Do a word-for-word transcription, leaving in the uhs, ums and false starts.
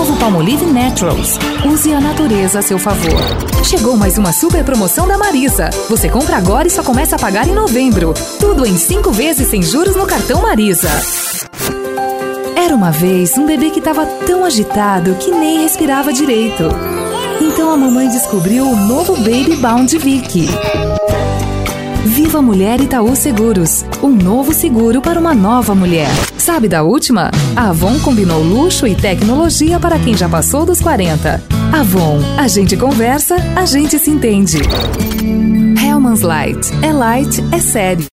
Novo Palmolive Naturals. Use a natureza a seu favor. Chegou mais uma super promoção da Marisa. Você compra agora e só começa a pagar em novembro. Tudo em cinco vezes sem juros no cartão Marisa. Era uma vez um bebê que estava tão agitado que nem respirava direito. Então a mamãe descobriu o novo Baby Bound Vic. Viva Mulher Itaú Seguros. Um novo seguro para uma nova mulher. Sabe da última? A Avon combinou luxo e tecnologia para quem já passou dos quarenta. Avon, a gente conversa, a gente se entende. Hellmann's Light. É light, é sério.